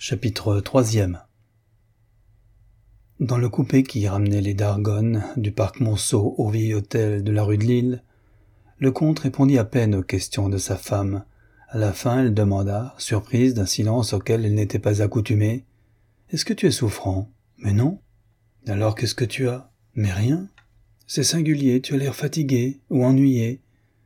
Chapitre 3. Dans le coupé qui ramenait les Dargonnes du parc Monceau au vieil hôtel de la rue de Lille, le comte répondit à peine aux questions de sa femme. À la fin, elle demanda, surprise d'un silence auquel elle n'était pas accoutumée, « Est-ce que tu es souffrant ?»« Mais non. »« Alors qu'est-ce que tu as ?»« Mais rien. C'est singulier, tu as l'air fatigué ou ennuyé. »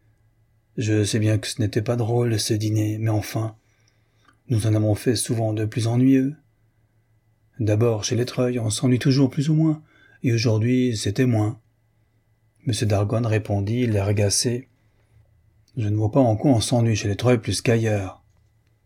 Je sais bien que ce n'était pas drôle ce dîner, mais enfin, nous en avons fait souvent de plus ennuyeux. D'abord, chez les Treuil, on s'ennuie toujours plus ou moins, et aujourd'hui, c'était moins. M. Dargonne répondit, l'air agacé. « Je ne vois pas en quoi on s'ennuie chez les Treuil plus qu'ailleurs. »« Oh !»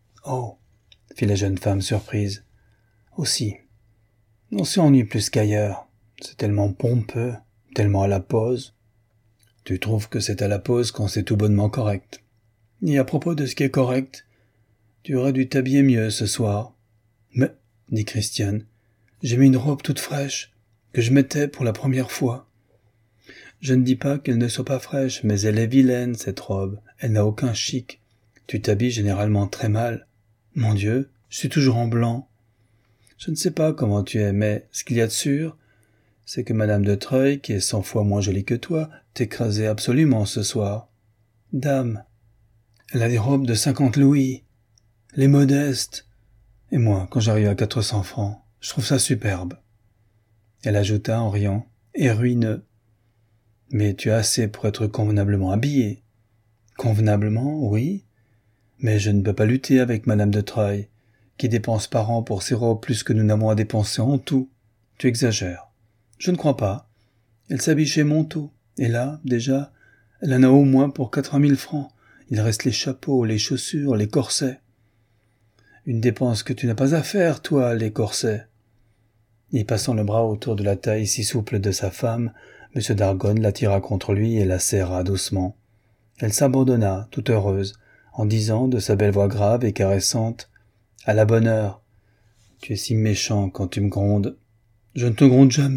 fit la jeune femme surprise. « Aussi, on s'ennuie plus qu'ailleurs. C'est tellement pompeux, tellement à la pose. »« Tu trouves que c'est à la pose quand c'est tout bonnement correct. Et à propos de ce qui est correct, tu aurais dû t'habiller mieux ce soir. »« Mais, dit Christiane, j'ai mis une robe toute fraîche, que je mettais pour la première fois. » « Je ne dis pas qu'elle ne soit pas fraîche, mais elle est vilaine, cette robe. Elle n'a aucun chic. Tu t'habilles généralement très mal. Mon Dieu, je suis toujours en blanc. Je ne sais pas comment tu es, mais ce qu'il y a de sûr, c'est que Madame de Treuil, qui est 100 fois moins jolie que toi, t'écrasait absolument ce soir. Dame, elle a des robes de 50 louis, les modestes. Et moi, quand j'arrive à 400 francs, je trouve ça superbe. » Elle ajouta en riant, « Et ruineux. » « Mais tu as assez pour être convenablement habillé. »« Convenablement, oui. Mais je ne peux pas lutter avec Madame de Treuil, qui dépense par an pour ses robes plus que nous n'avons à dépenser en tout. Tu exagères. Je ne crois pas. Elle s'habille chez Montaut. Et là, déjà, elle en a au moins pour 80 000 francs. Il reste les chapeaux, les chaussures, les corsets. Une dépense que tu n'as pas à faire, toi, les corsets. » Et passant le bras autour de la taille si souple de sa femme, M. Dargonne l'attira contre lui et la serra doucement. Elle s'abandonna, toute heureuse, en disant de sa belle voix grave et caressante, « À la bonne heure. Tu es si méchant quand tu me grondes. »« Je ne te gronde jamais. »«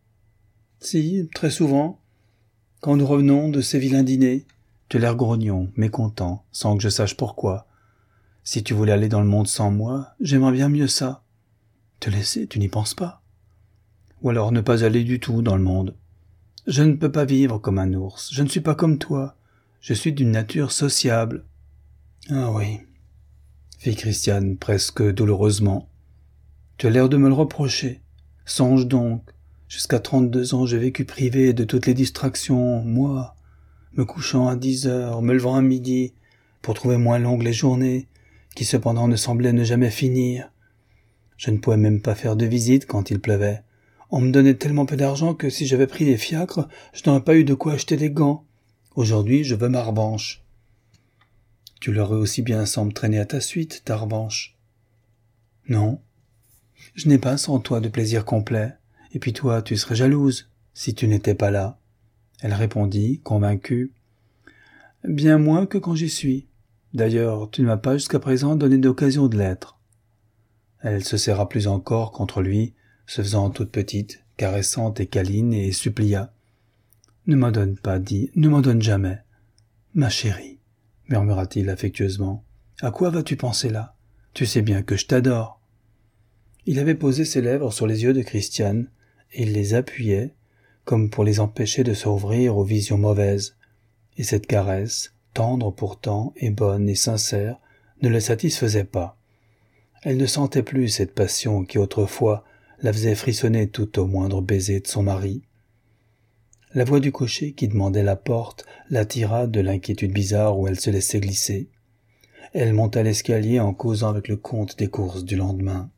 Si, très souvent. Quand nous revenons de ces vilains dîners, tu as l'air grognon, mécontent, sans que je sache pourquoi. Si tu voulais aller dans le monde sans moi, j'aimerais bien mieux ça. Te laisser, tu n'y penses pas. Ou alors ne pas aller du tout dans le monde. Je ne peux pas vivre comme un ours, je ne suis pas comme toi, je suis d'une nature sociable. »« Ah oui, » fit Christiane presque douloureusement. « Tu as l'air de me le reprocher. Songe donc, jusqu'à 32 ans j'ai vécu privé de toutes les distractions, moi, me couchant à 10 heures, me levant à midi, pour trouver moins longues les journées, qui cependant ne semblaient ne jamais finir. Je ne pouvais même pas faire de visite quand il pleuvait. On me donnait tellement peu d'argent que si j'avais pris les fiacres, je n'aurais pas eu de quoi acheter des gants. Aujourd'hui, je veux ma revanche. »« Tu l'aurais aussi bien sans me traîner à ta suite, ta revanche. »« Non. Je n'ai pas sans toi de plaisir complet. Et puis toi, tu serais jalouse, si tu n'étais pas là. » Elle répondit, convaincue. « Bien moins que quand j'y suis. D'ailleurs, tu ne m'as pas jusqu'à présent donné d'occasion de l'être. » Elle se serra plus encore contre lui, se faisant toute petite, caressante et câline, et supplia. « Ne m'en donne pas, dis, ne m'en donne jamais. »« Ma chérie, » murmura-t-il affectueusement, « à quoi vas-tu penser là? Tu sais bien que je t'adore. » Il avait posé ses lèvres sur les yeux de Christiane, et il les appuyait, comme pour les empêcher de se rouvrir aux visions mauvaises, et cette caresse, tendre pourtant, et bonne et sincère, ne le satisfaisait pas. Elle ne sentait plus cette passion qui autrefois la faisait frissonner tout au moindre baiser de son mari. La voix du cocher qui demandait la porte l'attira de l'inquiétude bizarre où elle se laissait glisser. Elle monta l'escalier en causant avec le comte des courses du lendemain.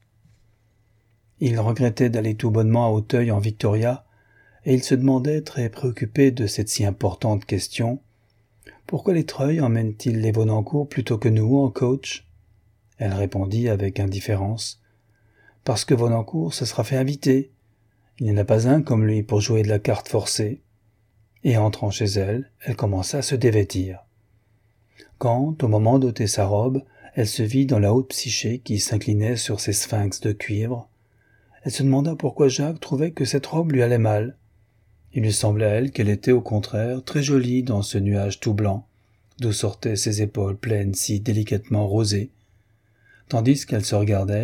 Il regrettait d'aller tout bonnement à Auteuil en Victoria, et il se demandait, très préoccupé de cette si importante question, pourquoi les Treuil emmènent-ils les Vaunancourt plutôt que nous en coach? Elle répondit avec indifférence. « Parce que Vaunancourt se sera fait inviter. Il n'y en a pas un comme lui pour jouer de la carte forcée. » Et entrant chez elle, elle commença à se dévêtir. Quand, au moment d'ôter sa robe, elle se vit dans la haute psyché qui s'inclinait sur ses sphinx de cuivre, elle se demanda pourquoi Jacques trouvait que cette robe lui allait mal. Il lui semblait à elle qu'elle était au contraire très jolie dans ce nuage tout blanc, d'où sortaient ses épaules pleines si délicatement rosées, tandis qu'elle se regardait,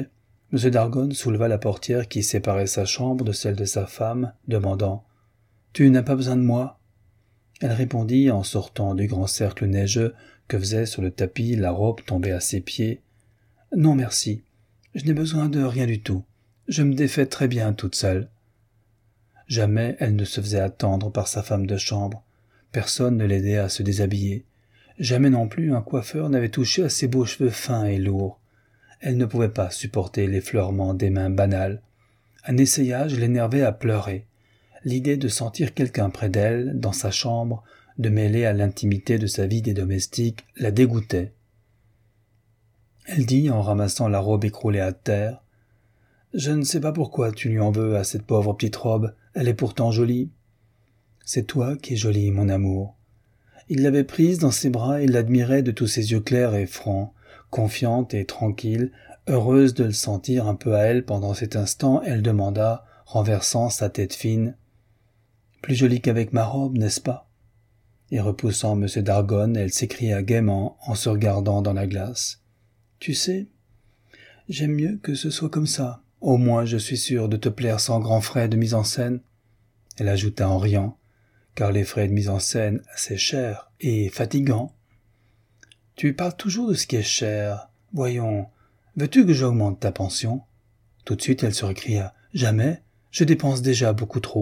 M. d'Argonne souleva la portière qui séparait sa chambre de celle de sa femme, demandant « Tu n'as pas besoin de moi ?» Elle répondit en sortant du grand cercle neigeux que faisait sur le tapis la robe tombée à ses pieds « Non, merci. Je n'ai besoin de rien du tout. Je me défais très bien toute seule. » Jamais elle ne se faisait attendre par sa femme de chambre. Personne ne l'aidait à se déshabiller. Jamais non plus un coiffeur n'avait touché à ses beaux cheveux fins et lourds. Elle ne pouvait pas supporter l'effleurement des mains banales. Un essayage l'énervait à pleurer. L'idée de sentir quelqu'un près d'elle, dans sa chambre, de mêler à l'intimité de sa vie des domestiques, la dégoûtait. Elle dit, en ramassant la robe écroulée à terre, « Je ne sais pas pourquoi tu lui en veux à cette pauvre petite robe, elle est pourtant jolie. »« C'est toi qui es jolie, mon amour. » Il l'avait prise dans ses bras et l'admirait de tous ses yeux clairs et francs, confiante et tranquille, heureuse de le sentir un peu à elle pendant cet instant, elle demanda, renversant sa tête fine, « Plus jolie qu'avec ma robe, n'est-ce pas ?» Et repoussant M. d'Argonne, elle s'écria gaiement en se regardant dans la glace. « Tu sais, j'aime mieux que ce soit comme ça. Au moins je suis sûre de te plaire sans grands frais de mise en scène. » Elle ajouta en riant, car les frais de mise en scène, c'est cher et fatigant. « Tu parles toujours de ce qui est cher. Voyons, veux-tu que j'augmente ta pension ?» Tout de suite elle se récria, « Jamais, je dépense déjà beaucoup trop. »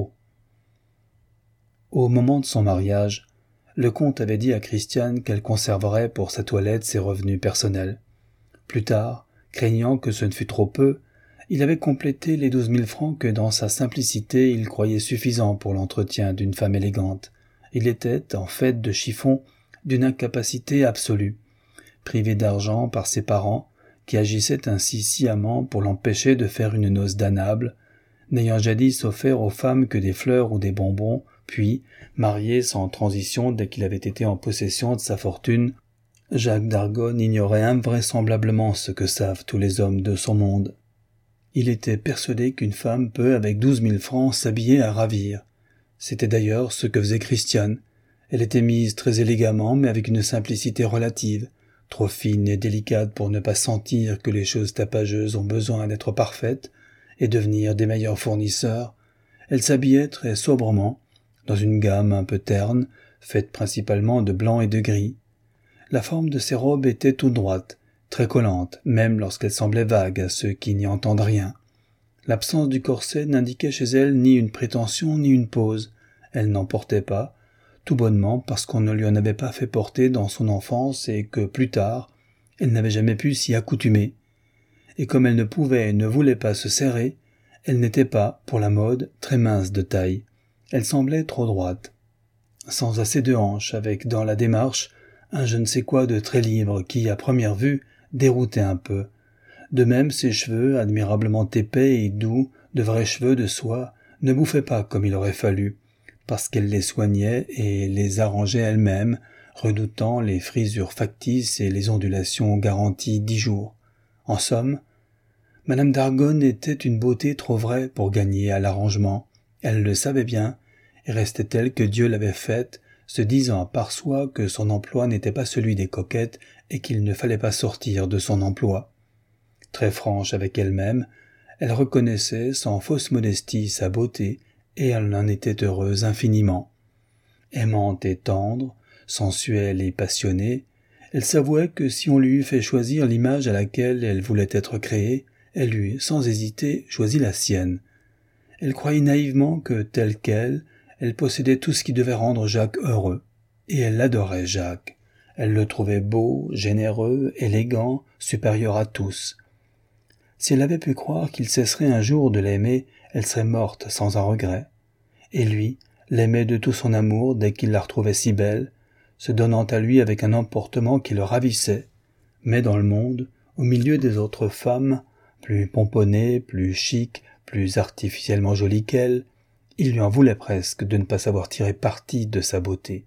Au moment de son mariage, le comte avait dit à Christiane qu'elle conserverait pour sa toilette ses revenus personnels. Plus tard, craignant que ce ne fût trop peu, il avait complété les 12 000 francs que dans sa simplicité il croyait suffisants pour l'entretien d'une femme élégante. Il était, en fait de chiffon, d'une incapacité absolue. Privé d'argent par ses parents, qui agissaient ainsi sciemment pour l'empêcher de faire une noce damnable, n'ayant jadis offert aux femmes que des fleurs ou des bonbons, puis, marié sans transition dès qu'il avait été en possession de sa fortune, Jacques d'Argonne ignorait invraisemblablement ce que savent tous les hommes de son monde. Il était persuadé qu'une femme peut, avec 12 000 francs, s'habiller à ravir. C'était d'ailleurs ce que faisait Christiane. Elle était mise très élégamment, mais avec une simplicité relative, trop fine et délicate pour ne pas sentir que les choses tapageuses ont besoin d'être parfaites et devenir des meilleurs fournisseurs. Elle s'habillait très sobrement, dans une gamme un peu terne, faite principalement de blanc et de gris. La forme de ses robes était toute droite, très collante, même lorsqu'elle semblait vague à ceux qui n'y entendent rien. L'absence du corset n'indiquait chez elle ni une prétention ni une pose. Elle n'en portait pas, tout bonnement parce qu'on ne lui en avait pas fait porter dans son enfance et que, plus tard, elle n'avait jamais pu s'y accoutumer. Et comme elle ne pouvait et ne voulait pas se serrer, elle n'était pas, pour la mode, très mince de taille. Elle semblait trop droite, sans assez de hanches, avec, dans la démarche, un je ne sais quoi de très libre qui, à première vue, déroutait un peu. De même, ses cheveux, admirablement épais et doux, de vrais cheveux de soie, ne bouffaient pas comme il aurait fallu, parce qu'elle les soignait et les arrangeait elle-même, redoutant les frisures factices et les ondulations garanties 10 jours. En somme, Madame d'Argonne était une beauté trop vraie pour gagner à l'arrangement. Elle le savait bien, et restait telle que Dieu l'avait faite, se disant par soi que son emploi n'était pas celui des coquettes et qu'il ne fallait pas sortir de son emploi. Très franche avec elle-même, elle reconnaissait sans fausse modestie sa beauté, et elle en était heureuse infiniment. Aimante et tendre, sensuelle et passionnée, elle s'avouait que si on lui eût fait choisir l'image à laquelle elle voulait être créée, elle eût, sans hésiter, choisi la sienne. Elle croyait naïvement que, telle qu'elle, elle possédait tout ce qui devait rendre Jacques heureux. Et elle adorait Jacques. Elle le trouvait beau, généreux, élégant, supérieur à tous. Si elle avait pu croire qu'il cesserait un jour de l'aimer, elle serait morte sans un regret. Et lui l'aimait de tout son amour dès qu'il la retrouvait si belle, se donnant à lui avec un emportement qui le ravissait. Mais dans le monde, au milieu des autres femmes, plus pomponnées, plus chic, plus artificiellement jolies qu'elle, il lui en voulait presque de ne pas savoir tirer parti de sa beauté.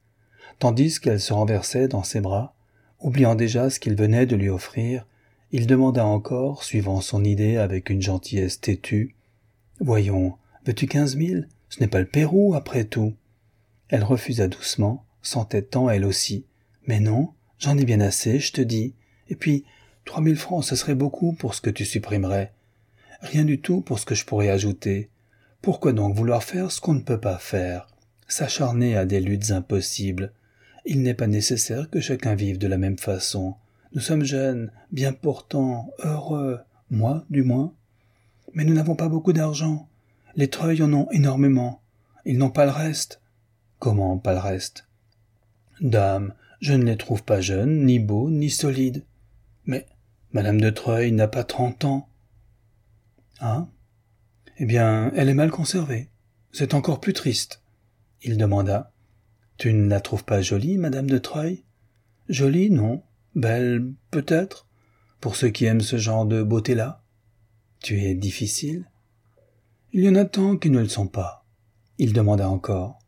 Tandis qu'elle se renversait dans ses bras, oubliant déjà ce qu'il venait de lui offrir, il demanda encore, suivant son idée avec une gentillesse têtue, « Voyons, veux-tu 15 000 ? Ce n'est pas le Pérou, après tout. » Elle refusa doucement, s'entêtant elle aussi. « Mais non, j'en ai bien assez, je te dis. Et puis, 3000 francs, ce serait beaucoup pour ce que tu supprimerais. Rien du tout pour ce que je pourrais ajouter. Pourquoi donc vouloir faire ce qu'on ne peut pas faire? S'acharner à des luttes impossibles. Il n'est pas nécessaire que chacun vive de la même façon. Nous sommes jeunes, bien portants, heureux, moi du moins. Mais nous n'avons pas beaucoup d'argent. Les Treuil en ont énormément. Ils n'ont pas le reste. Comment pas le reste? Dame, je ne les trouve pas jeunes, ni beaux, ni solides. Mais Madame de Treuil n'a pas 30 ans. Hein? Eh bien, elle est mal conservée. C'est encore plus triste. Il demanda. Tu ne la trouves pas jolie, Madame de Treuil? Jolie, non. Belle, peut-être, pour ceux qui aiment ce genre de beauté-là. Tu es difficile? Il y en a tant qui ne le sont pas. Il demanda encore.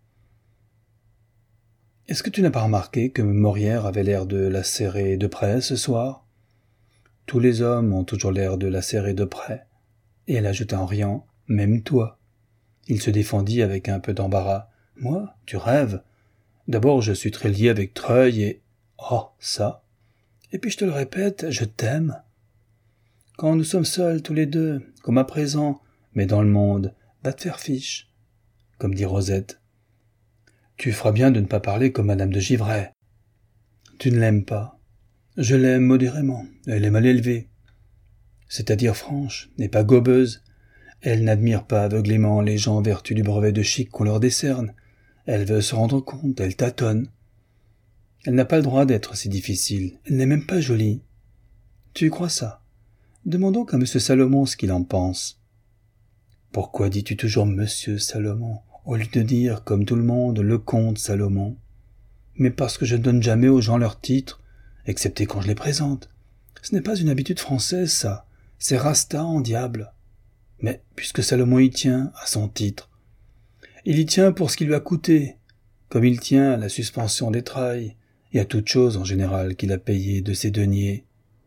Est-ce que tu n'as pas remarqué que Morière avait l'air de la serrer de près ce soir? Tous les hommes ont toujours l'air de la serrer de près. Et elle ajouta en riant, même toi. Il se défendit avec un peu d'embarras. Moi, tu rêves. D'abord, je suis très lié avec Treuil et... Oh, ça. Et puis je te le répète, je t'aime. Quand nous sommes seuls tous les deux, comme à présent, mais dans le monde, va te faire fiche, comme dit Rosette. Tu feras bien de ne pas parler comme Madame de Givray. Tu ne l'aimes pas. Je l'aime modérément, elle est mal élevée. C'est-à-dire franche, n'est pas gobeuse. Elle n'admire pas aveuglément les gens en vertu du brevet de chic qu'on leur décerne. Elle veut se rendre compte, elle tâtonne. Elle n'a pas le droit d'être si difficile, elle n'est même pas jolie. Tu crois ça? Demandons à M. Salomon ce qu'il en pense. Pourquoi dis-tu toujours Monsieur Salomon, au lieu de dire, comme tout le monde, le comte Salomon? Mais parce que je ne donne jamais aux gens leurs titres, excepté quand je les présente. Ce n'est pas une habitude française, ça. C'est Rasta en diable. Mais puisque Salomon y tient, à son titre, il y tient pour ce qui lui a coûté, comme il tient à la suspension des Treuil, et à toute chose en général qu'il a payé de ses deniers.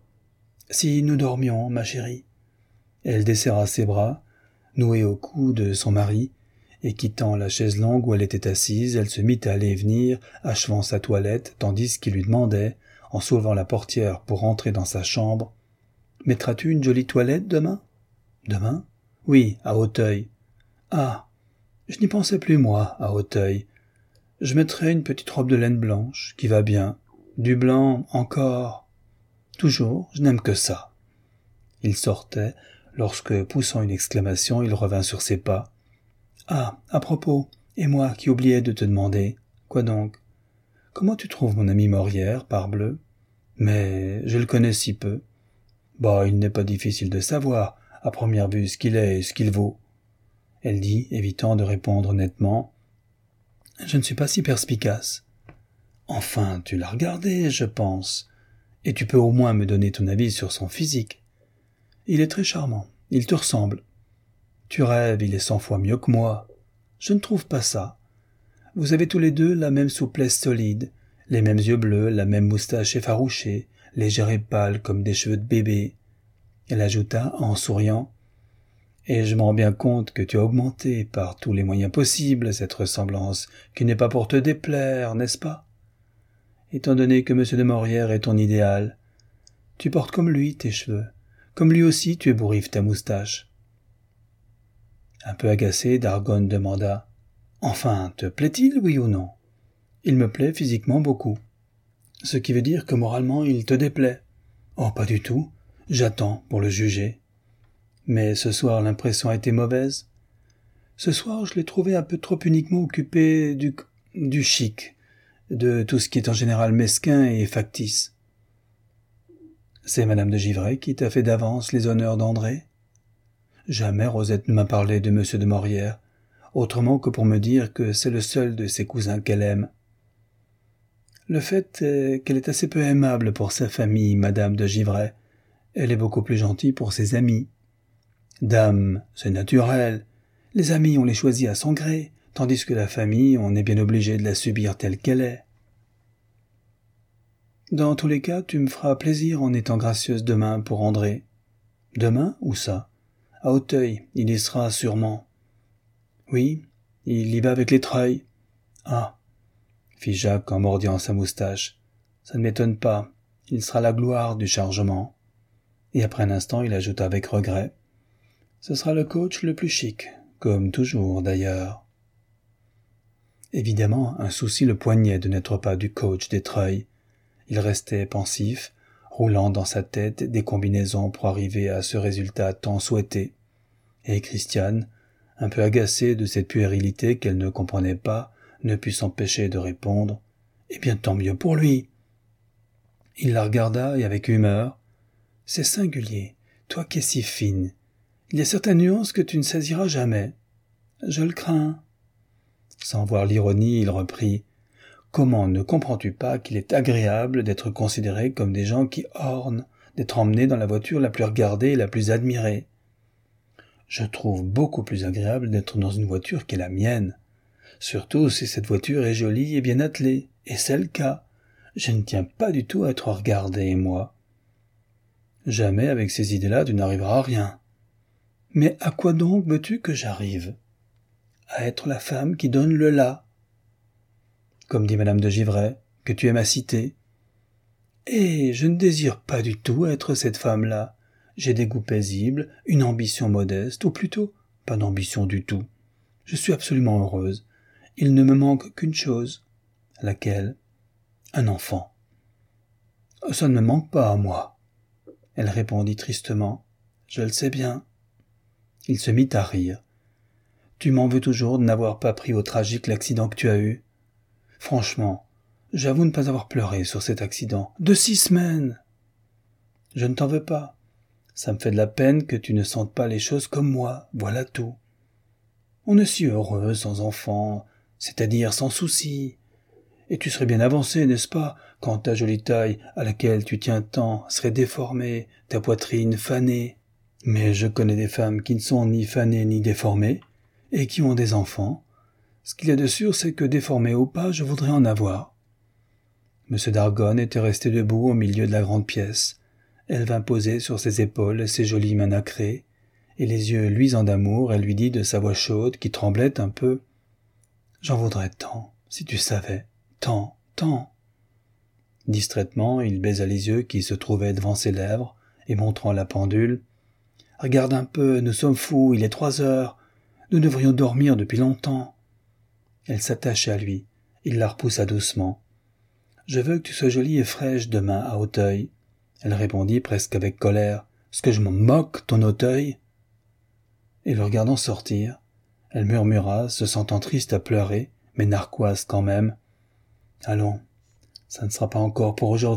Si nous dormions, ma chérie. Elle desserra ses bras, noués au cou de son mari, et quittant la chaise longue où elle était assise, elle se mit à aller et venir, achevant sa toilette, tandis qu'il lui demandait, en soulevant la portière pour rentrer dans sa chambre, « Mettras-tu une jolie toilette demain ?»« Demain ? Oui, à Auteuil. »« Ah, je n'y pensais plus, moi, à Auteuil. Je mettrai une petite robe de laine blanche, qui va bien. Du blanc, encore. Toujours, je n'aime que ça. » Il sortait, lorsque, poussant une exclamation, il revint sur ses pas. « Ah, à propos, et moi qui oubliais de te demander. Quoi donc? Comment tu trouves mon ami Morière, parbleu? Mais je le connais si peu. Bah, il n'est pas difficile de savoir, à première vue, ce qu'il est et ce qu'il vaut. » Elle dit, évitant de répondre nettement. « Je ne suis pas si perspicace. »« Enfin, tu l'as regardé, je pense, et tu peux au moins me donner ton avis sur son physique. Il est très charmant, il te ressemble. Tu rêves, il est 100 fois mieux que moi. Je ne trouve pas ça. Vous avez tous les deux la même souplesse solide, les mêmes yeux bleus, la même moustache effarouchée, légère et pâle comme des cheveux de bébé. » Elle ajouta, en souriant, « Et je me rends bien compte que tu as augmenté par tous les moyens possibles cette ressemblance, qui n'est pas pour te déplaire, n'est-ce pas? Étant donné que M. de Morière est ton idéal, tu portes comme lui tes cheveux, comme lui aussi tu ébouriffes ta moustache. » Un peu agacé, Dargonne demanda, « Enfin, te plaît-il, oui ou non? »« Il me plaît physiquement beaucoup. »« Ce qui veut dire que moralement il te déplaît. »« Oh, pas du tout. J'attends pour le juger. » Mais ce soir l'impression a été mauvaise. Ce soir je l'ai trouvé un peu trop uniquement occupé du chic, de tout ce qui est en général mesquin et factice. C'est Madame de Givray qui t'a fait d'avance les honneurs d'André? Jamais Rosette ne m'a parlé de M. de Morière, autrement que pour me dire que c'est le seul de ses cousins qu'elle aime. Le fait est qu'elle est assez peu aimable pour sa famille, Madame de Givray. Elle est beaucoup plus gentille pour ses amis. Dame, c'est naturel. Les amis, on les choisit à son gré, tandis que la famille, on est bien obligé de la subir telle qu'elle est. Dans tous les cas, tu me feras plaisir en étant gracieuse demain pour André. Demain, où ça? À Auteuil, il y sera sûrement. Oui, il y va avec les Treuil. Ah, fit Jacques en mordant sa moustache. Ça ne m'étonne pas, il sera la gloire du chargement. Et après un instant, il ajouta avec regret. Ce sera le coach le plus chic, comme toujours d'ailleurs. Évidemment, un souci le poignait de n'être pas du coach des Treuil. Il restait pensif, roulant dans sa tête des combinaisons pour arriver à ce résultat tant souhaité. Et Christiane, un peu agacée de cette puérilité qu'elle ne comprenait pas, ne put s'empêcher de répondre « Eh bien, tant mieux pour lui !» Il la regarda et avec humeur « C'est singulier, toi qui es si fine. Il y a certaines nuances que tu ne saisiras jamais. Je le crains. » Sans voir l'ironie, il reprit « Comment ne comprends-tu pas qu'il est agréable d'être considéré comme des gens qui ornent, d'être emmenés dans la voiture la plus regardée et la plus admirée ? Je trouve beaucoup plus agréable d'être dans une voiture qui est la mienne, surtout si cette voiture est jolie et bien attelée, et c'est le cas. Je ne tiens pas du tout à être regardé, moi. Jamais avec ces idées-là tu n'arriveras à rien. Mais à quoi donc veux-tu que j'arrive ? À être la femme qui donne le là. Comme dit Madame de Givray, que tu aimes à citer. Et je ne désire pas du tout être cette femme-là. J'ai des goûts paisibles, une ambition modeste, ou plutôt, pas d'ambition du tout. Je suis absolument heureuse. Il ne me manque qu'une chose. Laquelle ? Un enfant. Ça ne me manque pas à moi. Elle répondit tristement. Je le sais bien. Il se mit à rire. Tu m'en veux toujours de n'avoir pas pris au tragique l'accident que tu as eu ? Franchement, j'avoue ne pas avoir pleuré sur cet accident. De 6 semaines. Je ne t'en veux pas. Ça me fait de la peine que tu ne sentes pas les choses comme moi, voilà tout. On est si heureux sans enfant, c'est-à-dire sans souci. Et tu serais bien avancé, n'est-ce pas, quand ta jolie taille, à laquelle tu tiens tant, serait déformée, ta poitrine fanée. Mais je connais des femmes qui ne sont ni fanées ni déformées, et qui ont des enfants. Ce qu'il y a de sûr, c'est que déformé ou pas, je voudrais en avoir. M. d'Argonne était resté debout au milieu de la grande pièce. Elle vint poser sur ses épaules ses jolies mains nacrées, et les yeux luisants d'amour, elle lui dit de sa voix chaude, qui tremblait un peu, « J'en voudrais tant, si tu savais, tant, tant. » Distraitement, il baisa les yeux qui se trouvaient devant ses lèvres, et montrant la pendule, « Regarde un peu, nous sommes fous, il est 3 heures, nous devrions dormir depuis longtemps. » Elle s'attachait à lui, il la repoussa doucement. « Je veux que tu sois jolie et fraîche demain à Auteuil. » Elle répondit presque avec colère. « Est-ce que je m'en moque, ton Auteuil ?» Et le regardant sortir, elle murmura, se sentant triste à pleurer, mais narquoise quand même. « Allons, ça ne sera pas encore pour aujourd'hui. »